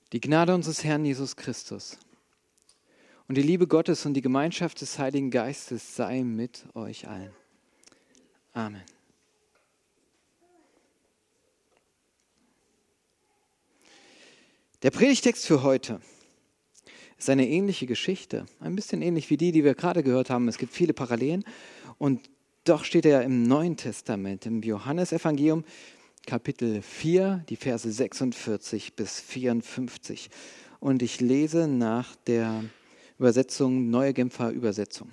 Die Gnade unseres Herrn Jesus Christus und die Liebe Gottes und die Gemeinschaft des Heiligen Geistes sei mit euch allen. Amen. Der Predigtext für heute ist eine ähnliche Geschichte, ein bisschen ähnlich wie die wir gerade gehört haben. Es gibt viele Parallelen und doch steht er im Neuen Testament, im Johannesevangelium, Kapitel 4, die Verse 46 bis 54. Und ich lese nach der Übersetzung, Neue Genfer Übersetzung.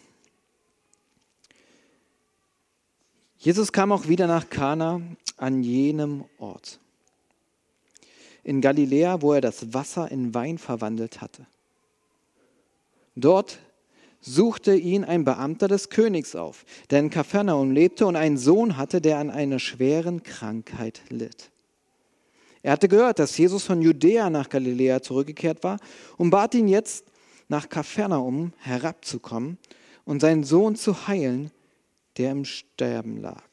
Jesus kam auch wieder nach Kana an jenem Ort in Galiläa, wo er das Wasser in Wein verwandelt hatte. Dort suchte ihn ein Beamter des Königs auf, der in Kapernaum lebte und einen Sohn hatte, der an einer schweren Krankheit litt. Er hatte gehört, dass Jesus von Judäa nach Galiläa zurückgekehrt war und bat ihn jetzt, nach Kapernaum herabzukommen und seinen Sohn zu heilen, der im Sterben lag.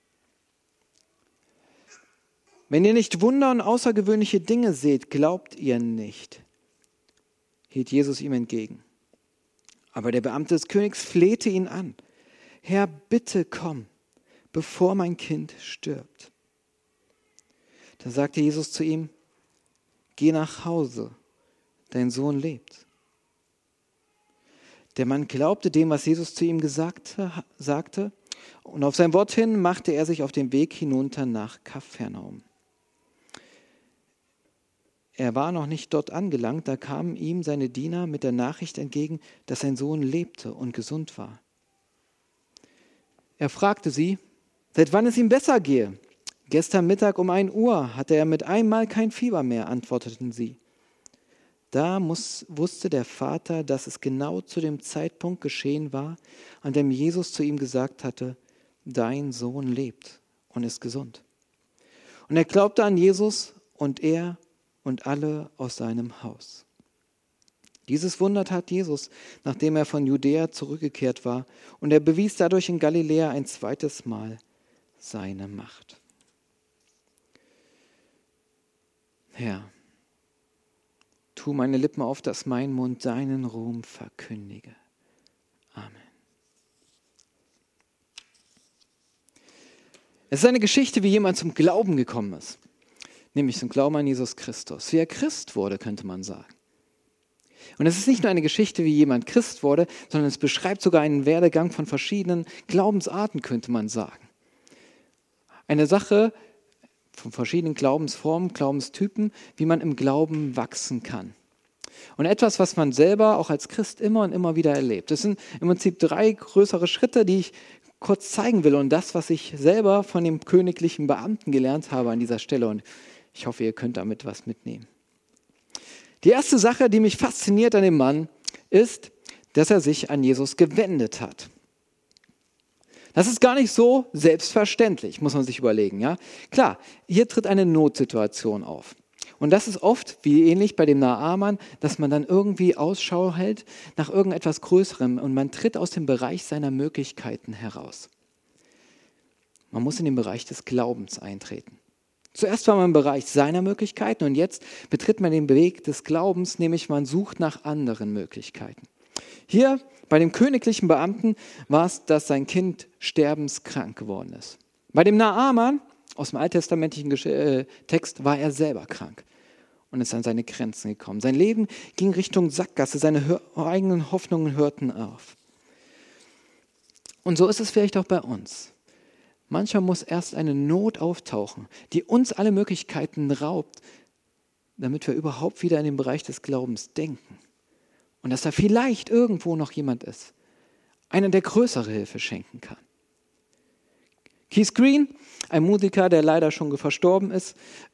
Wenn ihr nicht Wunder und außergewöhnliche Dinge seht, glaubt ihr nicht, hielt Jesus ihm entgegen. Aber der Beamte des Königs flehte ihn an. Herr, bitte komm, bevor mein Kind stirbt. Da sagte Jesus zu ihm, geh nach Hause, dein Sohn lebt. Der Mann glaubte dem, was Jesus zu ihm sagte, und auf sein Wort hin machte er sich auf den Weg hinunter nach Kapernaum. Er war noch nicht dort angelangt, da kamen ihm seine Diener mit der Nachricht entgegen, dass sein Sohn lebte und gesund war. Er fragte sie, seit wann es ihm besser gehe. Gestern Mittag um 1 Uhr hatte er mit einmal kein Fieber mehr, antworteten sie. Da wusste der Vater, dass es genau zu dem Zeitpunkt geschehen war, an dem Jesus zu ihm gesagt hatte, dein Sohn lebt und ist gesund. Und er glaubte an Jesus und er und alle aus seinem Haus. Dieses Wunder tat Jesus, nachdem er von Judäa zurückgekehrt war, und er bewies dadurch in Galiläa ein zweites Mal seine Macht. Herr, tu meine Lippen auf, dass mein Mund deinen Ruhm verkündige. Amen. Es ist eine Geschichte, wie jemand zum Glauben gekommen ist. Nämlich zum Glauben an Jesus Christus. Wie er Christ wurde, könnte man sagen. Und es ist nicht nur eine Geschichte, wie jemand Christ wurde, sondern es beschreibt sogar einen Werdegang von verschiedenen Glaubensarten, könnte man sagen. Eine Sache von verschiedenen Glaubensformen, Glaubenstypen, wie man im Glauben wachsen kann. Und etwas, was man selber auch als Christ immer und immer wieder erlebt. Das sind im Prinzip 3 größere Schritte, die ich kurz zeigen will. Und das, was ich selber von dem königlichen Beamten gelernt habe an dieser Stelle. Und ich hoffe, ihr könnt damit was mitnehmen. Die erste Sache, die mich fasziniert an dem Mann, ist, dass er sich an Jesus gewendet hat. Das ist gar nicht so selbstverständlich, muss man sich überlegen. Ja? Klar, hier tritt eine Notsituation auf. Und das ist oft, wie ähnlich bei dem Naaman, dass man dann irgendwie Ausschau hält nach irgendetwas Größerem und man tritt aus dem Bereich seiner Möglichkeiten heraus. Man muss in den Bereich des Glaubens eintreten. Zuerst war man im Bereich seiner Möglichkeiten und jetzt betritt man den Weg des Glaubens, nämlich man sucht nach anderen Möglichkeiten. Hier bei dem königlichen Beamten war es, dass sein Kind sterbenskrank geworden ist. Bei dem Naaman, aus dem alttestamentlichen Text, war er selber krank und ist an seine Grenzen gekommen. Sein Leben ging Richtung Sackgasse, seine eigenen Hoffnungen hörten auf. Und so ist es vielleicht auch bei uns. Manchmal muss erst eine Not auftauchen, die uns alle Möglichkeiten raubt, damit wir überhaupt wieder in den Bereich des Glaubens denken. Und dass da vielleicht irgendwo noch jemand ist, einer, der größere Hilfe schenken kann. Keith Green, ein Musiker, der leider schon verstorben ist,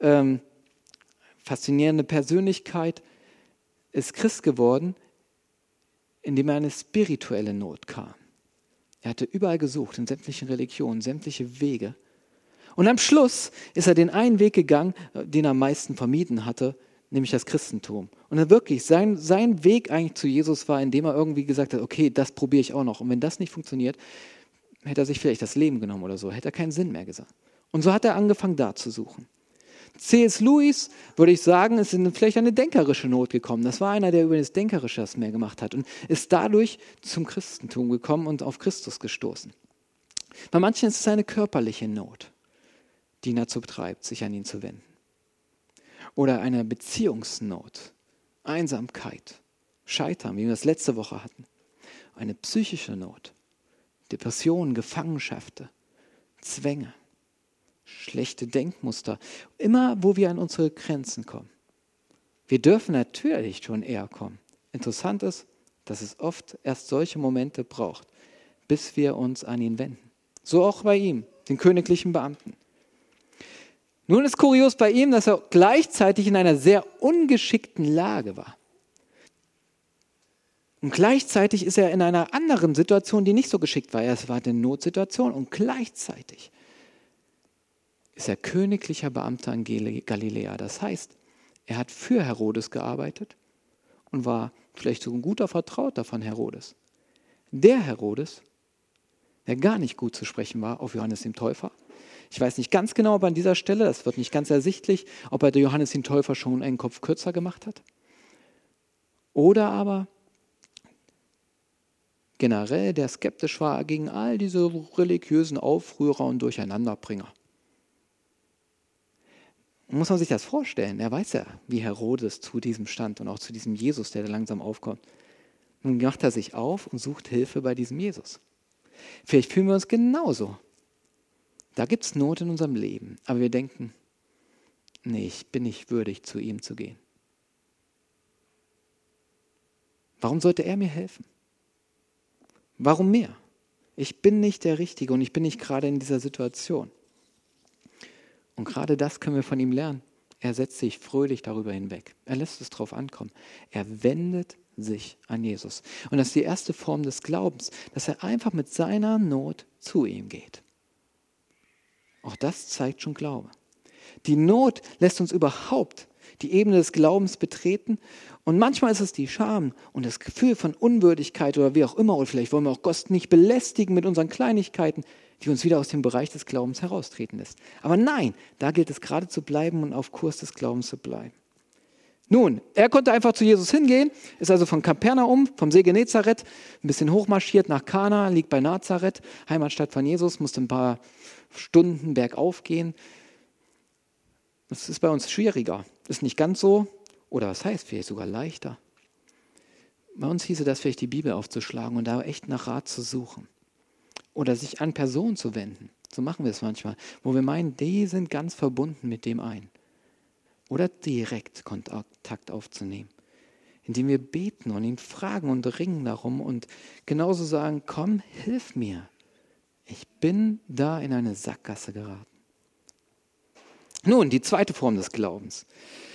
faszinierende Persönlichkeit, ist Christ geworden, indem er eine spirituelle Not kam. Er hatte überall gesucht, in sämtlichen Religionen, sämtliche Wege. Und am Schluss ist er den einen Weg gegangen, den er am meisten vermieden hatte, nämlich das Christentum. Und dann wirklich, sein Weg eigentlich zu Jesus war, indem er irgendwie gesagt hat, okay, das probiere ich auch noch. Und wenn das nicht funktioniert, hätte er sich vielleicht das Leben genommen oder so, hätte er keinen Sinn mehr gesagt. Und so hat er angefangen, da zu suchen. C.S. Lewis, würde ich sagen, ist in vielleicht eine denkerische Not gekommen. Das war einer, der über das Denkerische das mehr gemacht hat und ist dadurch zum Christentum gekommen und auf Christus gestoßen. Bei manchen ist es eine körperliche Not, die ihn dazu betreibt, sich an ihn zu wenden. Oder eine Beziehungsnot, Einsamkeit, Scheitern, wie wir das letzte Woche hatten. Eine psychische Not, Depressionen, Gefangenschaften, Zwänge, schlechte Denkmuster, immer wo wir an unsere Grenzen kommen. Wir dürfen natürlich schon eher kommen. Interessant ist, dass es oft erst solche Momente braucht, bis wir uns an ihn wenden. So auch bei ihm, den königlichen Beamten. Nun ist kurios bei ihm, dass er gleichzeitig in einer sehr ungeschickten Lage war. Und gleichzeitig ist er in einer anderen Situation, die nicht so geschickt war. Es war eine Notsituation und gleichzeitig ist er königlicher Beamter in Galiläa. Das heißt, er hat für Herodes gearbeitet und war vielleicht so ein guter Vertrauter von Herodes. Der Herodes, der gar nicht gut zu sprechen war auf Johannes den Täufer. Ich weiß nicht ganz genau, ob an dieser Stelle, das wird nicht ganz ersichtlich, ob er Johannes den Täufer schon einen Kopf kürzer gemacht hat. Oder aber generell, der skeptisch war gegen all diese religiösen Aufrührer und Durcheinanderbringer. Muss man sich das vorstellen? Er weiß ja, wie Herodes zu diesem stand und auch zu diesem Jesus, der da langsam aufkommt. Nun macht er sich auf und sucht Hilfe bei diesem Jesus. Vielleicht fühlen wir uns genauso. Da gibt es Not in unserem Leben, aber wir denken, nee, ich bin nicht würdig, zu ihm zu gehen. Warum sollte er mir helfen? Warum mir? Ich bin nicht der Richtige und ich bin nicht gerade in dieser Situation. Und gerade das können wir von ihm lernen. Er setzt sich fröhlich darüber hinweg. Er lässt es drauf ankommen. Er wendet sich an Jesus. Und das ist die erste Form des Glaubens, dass er einfach mit seiner Not zu ihm geht. Auch das zeigt schon Glaube. Die Not lässt uns überhaupt die Ebene des Glaubens betreten. Und manchmal ist es die Scham und das Gefühl von Unwürdigkeit oder wie auch immer. Oder vielleicht wollen wir auch Gott nicht belästigen mit unseren Kleinigkeiten, die uns wieder aus dem Bereich des Glaubens heraustreten lässt. Aber nein, da gilt es gerade zu bleiben und auf Kurs des Glaubens zu bleiben. Nun, er konnte einfach zu Jesus hingehen, ist also von Kapernaum, vom See Genezareth, ein bisschen hochmarschiert nach Kana, liegt bei Nazareth, Heimatstadt von Jesus, musste ein paar Stunden bergauf gehen. Das ist bei uns schwieriger, ist nicht ganz so, oder was heißt vielleicht sogar leichter. Bei uns hieße das vielleicht die Bibel aufzuschlagen und da echt nach Rat zu suchen. Oder sich an Personen zu wenden. So machen wir es manchmal, wo wir meinen, die sind ganz verbunden mit dem einen. Oder direkt Kontakt aufzunehmen, indem wir beten und ihn fragen und ringen darum und genauso sagen, komm, hilf mir. Ich bin da in eine Sackgasse geraten. Nun, die zweite Form des Glaubens.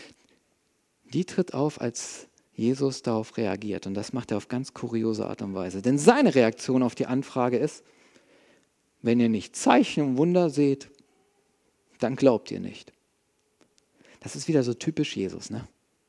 Die tritt auf, als Jesus darauf reagiert. Und das macht er auf ganz kuriose Art und Weise. Denn seine Reaktion auf die Anfrage ist, wenn ihr nicht Zeichen und Wunder seht, dann glaubt ihr nicht. Das ist wieder so typisch Jesus, ne?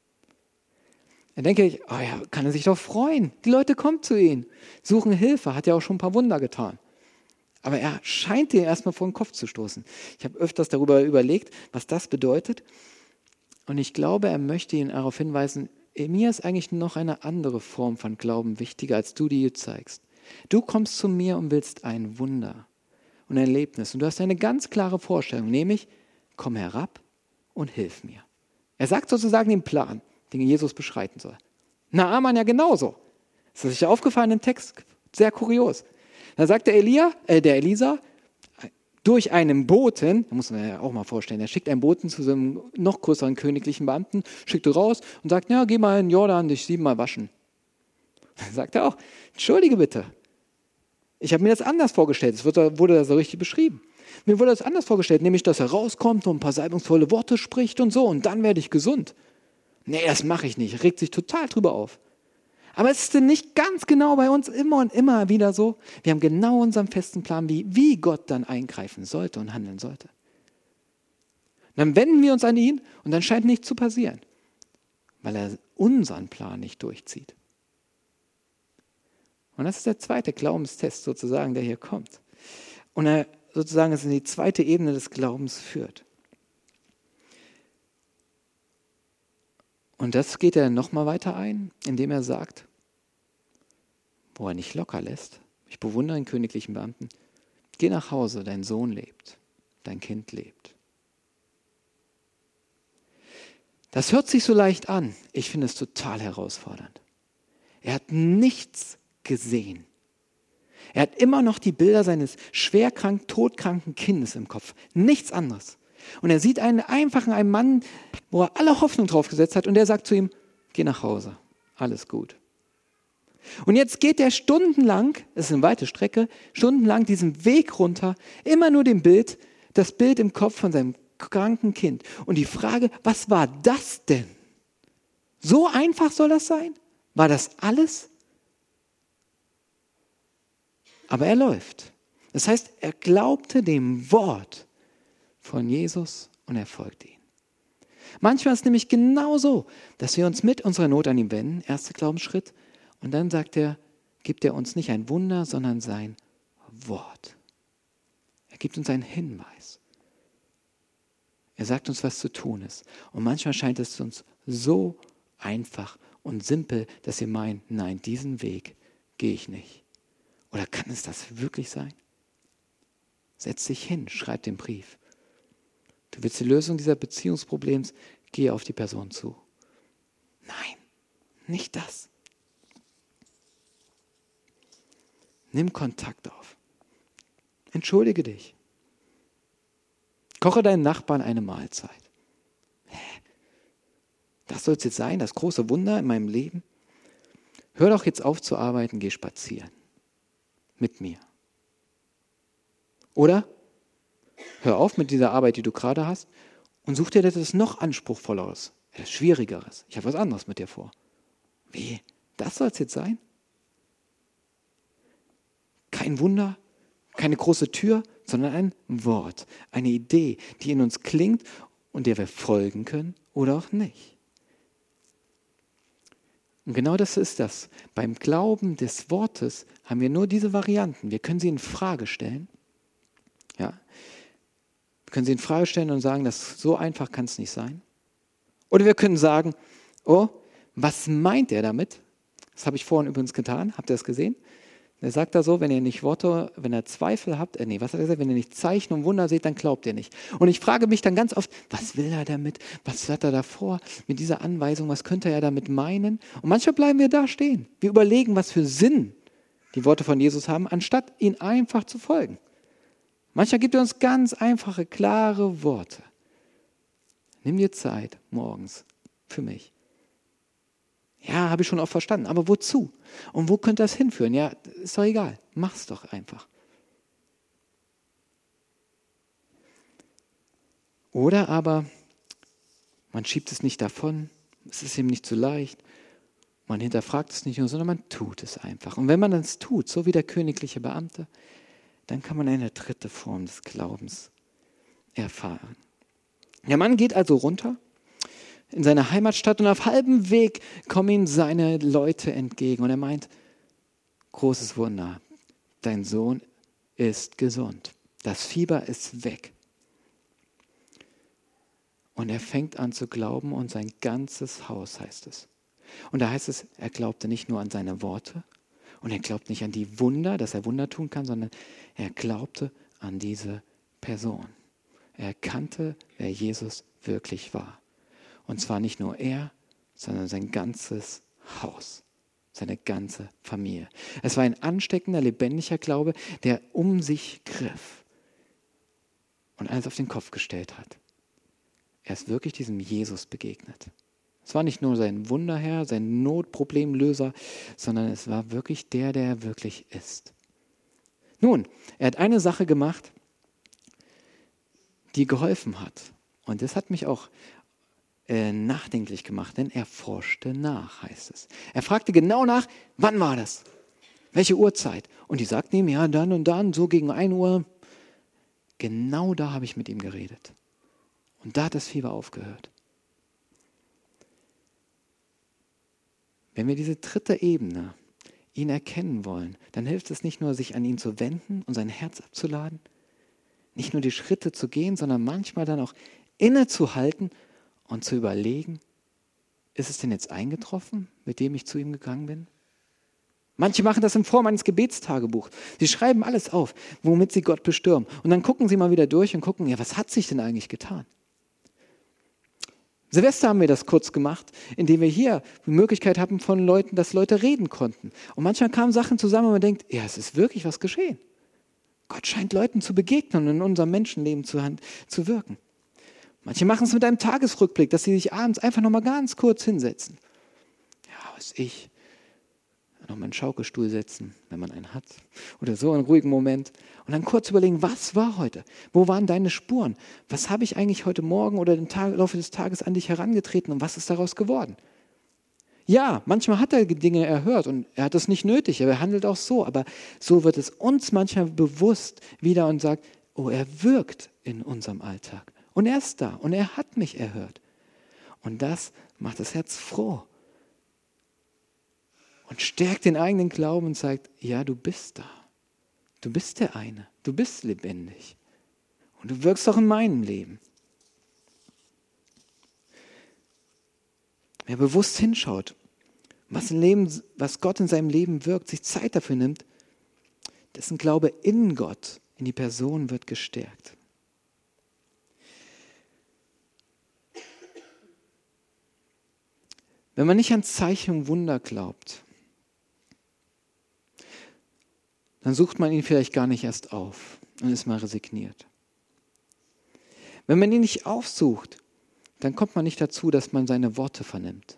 Da denke ich, oh ja, kann er sich doch freuen. Die Leute kommen zu ihm, suchen Hilfe, hat ja auch schon ein paar Wunder getan. Aber er scheint dir erstmal vor den Kopf zu stoßen. Ich habe öfters darüber überlegt, was das bedeutet. Und ich glaube, er möchte ihn darauf hinweisen, mir ist eigentlich noch eine andere Form von Glauben wichtiger, als du die zeigst. Du kommst zu mir und willst ein Wunder und ein Erlebnis. Und du hast eine ganz klare Vorstellung, nämlich, komm herab und hilf mir. Er sagt sozusagen den Plan, den Jesus beschreiten soll. Naaman ja genauso. Das ist euch aufgefallen im Text, sehr kurios. Da sagt der Elisa, durch einen Boten, da muss man ja auch mal vorstellen, er schickt einen Boten zu so einem noch größeren königlichen Beamten, schickt ihn raus und sagt, ja, geh mal in den Jordan, dich 7-mal waschen. Dann sagt er auch, entschuldige bitte, ich habe mir das anders vorgestellt, es wurde das so richtig beschrieben. Mir wurde das anders vorgestellt, nämlich, dass er rauskommt und ein paar salbungsvolle Worte spricht und so und dann werde ich gesund. Nee, das mache ich nicht, regt sich total drüber auf. Aber es ist denn nicht ganz genau bei uns immer und immer wieder so. Wir haben genau unseren festen Plan, wie Gott dann eingreifen sollte und handeln sollte. Und dann wenden wir uns an ihn und dann scheint nichts zu passieren, weil er unseren Plan nicht durchzieht. Und das ist der zweite Glaubenstest sozusagen, der hier kommt. Und er sozusagen es in die zweite Ebene des Glaubens führt. Und das geht er nochmal weiter ein, indem er sagt, wo er nicht locker lässt, ich bewundere den königlichen Beamten, geh nach Hause, dein Sohn lebt, dein Kind lebt. Das hört sich so leicht an, ich finde es total herausfordernd. Er hat nichts gesehen. Er hat immer noch die Bilder seines schwerkrank, todkranken Kindes im Kopf. Nichts anderes. Und er sieht einen Mann, wo er alle Hoffnung drauf gesetzt hat und der sagt zu ihm, geh nach Hause, alles gut. Und jetzt geht er stundenlang, es ist eine weite Strecke, stundenlang diesen Weg runter, immer nur das Bild im Kopf von seinem kranken Kind. Und die Frage, was war das denn? So einfach soll das sein? War das alles? Aber er läuft. Das heißt, er glaubte dem Wort von Jesus und er folgte ihm. Manchmal ist es nämlich genau so, dass wir uns mit unserer Not an ihn wenden, erster Glaubensschritt, und dann gibt er uns nicht ein Wunder, sondern sein Wort. Er gibt uns einen Hinweis. Er sagt uns, was zu tun ist. Und manchmal scheint es uns so einfach und simpel, dass wir meinen, nein, diesen Weg gehe ich nicht. Oder kann es das wirklich sein? Setz dich hin, schreib den Brief. Du willst die Lösung dieser Beziehungsproblems, gehe auf die Person zu. Nein, nicht das. Nimm Kontakt auf. Entschuldige dich. Koche deinen Nachbarn eine Mahlzeit. Das soll es jetzt sein, das große Wunder in meinem Leben? Hör doch jetzt auf zu arbeiten, geh spazieren. Mit mir. Oder hör auf mit dieser Arbeit, die du gerade hast, und such dir etwas noch Anspruchsvolleres, etwas Schwierigeres. Ich habe was anderes mit dir vor. Wie? Das soll es jetzt sein? Kein Wunder, keine große Tür, sondern ein Wort, eine Idee, die in uns klingt und der wir folgen können oder auch nicht. Und genau das ist das. Beim Glauben des Wortes haben wir nur diese Varianten. Wir können sie in Frage stellen. Ja. Wir können sie in Frage stellen und sagen, dass so einfach kann es nicht sein. Oder wir können sagen, oh, was meint er damit? Das habe ich vorhin übrigens getan. Habt ihr das gesehen? Er sagt da so, wenn ihr Zweifel habt, was hat er gesagt? Wenn ihr nicht Zeichen und Wunder seht, dann glaubt ihr nicht. Und ich frage mich dann ganz oft, was will er damit? Was hat er davor mit dieser Anweisung? Was könnte er damit meinen? Und manchmal bleiben wir da stehen. Wir überlegen, was für Sinn die Worte von Jesus haben, anstatt ihnen einfach zu folgen. Manchmal gibt er uns ganz einfache, klare Worte. Nimm dir Zeit morgens für mich. Ja, habe ich schon oft verstanden, aber wozu? Und wo könnte das hinführen? Ja, ist doch egal, mach's doch einfach. Oder aber man schiebt es nicht davon, es ist ihm nicht zu leicht, man hinterfragt es nicht nur, sondern man tut es einfach. Und wenn man das tut, so wie der königliche Beamte, dann kann man eine dritte Form des Glaubens erfahren. Der Mann geht also runter in seine Heimatstadt und auf halbem Weg kommen ihm seine Leute entgegen. Und er meint, großes Wunder, dein Sohn ist gesund. Das Fieber ist weg. Und er fängt an zu glauben und sein ganzes Haus, heißt es. Und da heißt es, er glaubte nicht nur an seine Worte und er glaubt nicht an die Wunder, dass er Wunder tun kann, sondern er glaubte an diese Person. Er erkannte, wer Jesus wirklich war. Und zwar nicht nur er, sondern sein ganzes Haus, seine ganze Familie. Es war ein ansteckender, lebendiger Glaube, der um sich griff und alles auf den Kopf gestellt hat. Er ist wirklich diesem Jesus begegnet. Es war nicht nur sein Wunderherr, sein Notproblemlöser, sondern es war wirklich der er wirklich ist. Nun, er hat eine Sache gemacht, die geholfen hat. Und das hat mich auch nachdenklich gemacht, denn er forschte nach, heißt es. Er fragte genau nach, wann war das? Welche Uhrzeit? Und die sagten ihm, ja, dann und dann, so gegen 1 Uhr. Genau da habe ich mit ihm geredet. Und da hat das Fieber aufgehört. Wenn wir diese dritte Ebene, ihn erkennen wollen, dann hilft es nicht nur, sich an ihn zu wenden und sein Herz abzuladen, nicht nur die Schritte zu gehen, sondern manchmal dann auch innezuhalten und zu überlegen, ist es denn jetzt eingetroffen, mit dem ich zu ihm gegangen bin? Manche machen das in Form eines Gebetstagebuchs. Sie schreiben alles auf, womit sie Gott bestürmen. Und dann gucken sie mal wieder durch und gucken, ja, was hat sich denn eigentlich getan? Silvester haben wir das kurz gemacht, indem wir hier die Möglichkeit hatten von Leuten, dass Leute reden konnten. Und manchmal kamen Sachen zusammen und man denkt, ja, es ist wirklich was geschehen. Gott scheint Leuten zu begegnen und in unserem Menschenleben zu wirken. Manche machen es mit einem Tagesrückblick, dass sie sich abends einfach nochmal ganz kurz hinsetzen. Ja, was ich. Nochmal einen Schaukelstuhl setzen, wenn man einen hat. Oder so einen ruhigen Moment. Und dann kurz überlegen, was war heute? Wo waren deine Spuren? Was habe ich eigentlich heute Morgen oder im Laufe des Tages an dich herangetreten und was ist daraus geworden? Ja, manchmal hat er Dinge erhört und er hat es nicht nötig, aber er handelt auch so. Aber so wird es uns manchmal bewusst wieder und sagt, oh, er wirkt in unserem Alltag. Und er ist da und er hat mich erhört. Und das macht das Herz froh. Und stärkt den eigenen Glauben und sagt, ja, du bist da. Du bist der eine. Du bist lebendig. Und du wirkst auch in meinem Leben. Wer bewusst hinschaut, was Gott in seinem Leben wirkt, sich Zeit dafür nimmt, dessen Glaube in Gott, in die Person wird gestärkt. Wenn man nicht an Zeichen und Wunder glaubt, dann sucht man ihn vielleicht gar nicht erst auf und ist mal resigniert. Wenn man ihn nicht aufsucht, dann kommt man nicht dazu, dass man seine Worte vernimmt.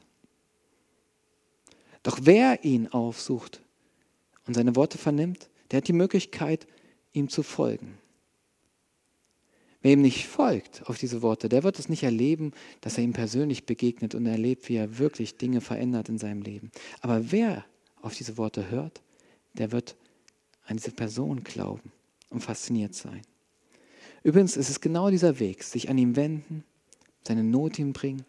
Doch wer ihn aufsucht und seine Worte vernimmt, der hat die Möglichkeit, ihm zu folgen. Wer ihm nicht folgt auf diese Worte, der wird es nicht erleben, dass er ihm persönlich begegnet und erlebt, wie er wirklich Dinge verändert in seinem Leben. Aber wer auf diese Worte hört, der wird an diese Person glauben und fasziniert sein. Übrigens ist es genau dieser Weg, sich an ihn wenden, seine Not ihm bringen,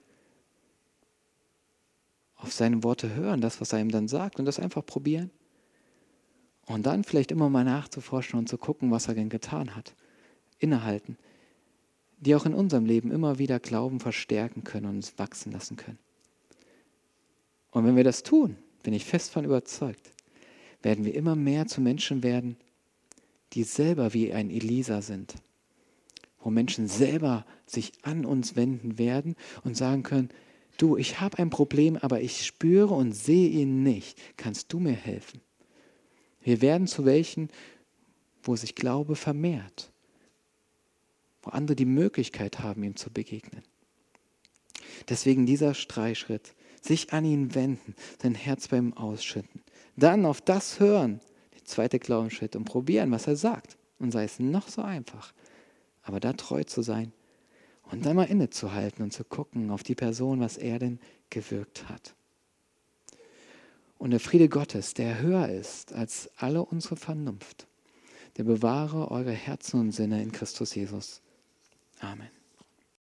auf seine Worte hören, das, was er ihm dann sagt und das einfach probieren und dann vielleicht immer mal nachzuforschen und zu gucken, was er denn getan hat. Innehalten, die auch in unserem Leben immer wieder Glauben verstärken können und uns wachsen lassen können. Und wenn wir das tun, bin ich fest davon überzeugt, werden wir immer mehr zu Menschen werden, die selber wie ein Elisa sind. Wo Menschen selber sich an uns wenden werden und sagen können, du, ich habe ein Problem, aber ich spüre und sehe ihn nicht. Kannst du mir helfen? Wir werden zu welchen, wo sich Glaube vermehrt. Wo andere die Möglichkeit haben, ihm zu begegnen. Deswegen dieser Streichschritt, sich an ihn wenden, sein Herz bei ihm ausschütten. Dann auf das hören, der zweite Glaubensschritt und probieren, was er sagt. Und sei es noch so einfach, aber da treu zu sein und dann mal innezuhalten und zu gucken auf die Person, was er denn gewirkt hat. Und der Friede Gottes, der höher ist als alle unsere Vernunft, der bewahre eure Herzen und Sinne in Christus Jesus. Amen.